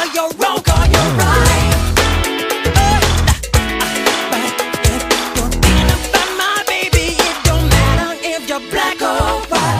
whether you're wrong or you're right. You're thinking about my baby. It don't matter if you're black or white.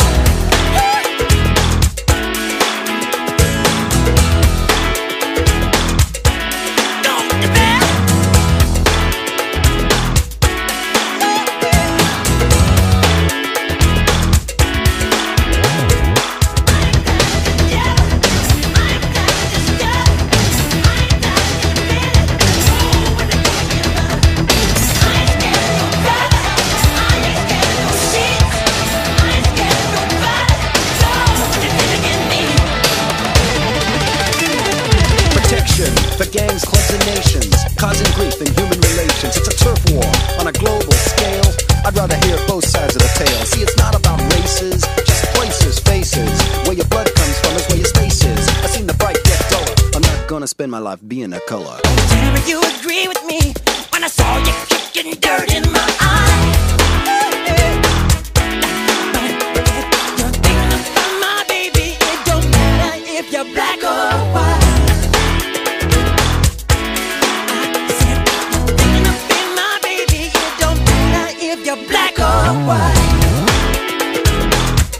The gangs, clubs, and nations, causing grief in human relations. It's a turf war on a global scale. I'd rather hear both sides of the tale. See, it's not about races, just places, faces. Where your blood comes from is where your space is. I've seen the bright get duller. I'm not gonna spend my life being a color. Tell me you agree with me when I saw you kicking dirt in my eye. You're thinking about my baby. It don't matter if you're black or white. Black or white.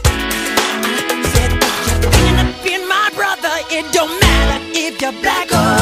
I said, you're thinking of being my brother. It don't matter if you're black or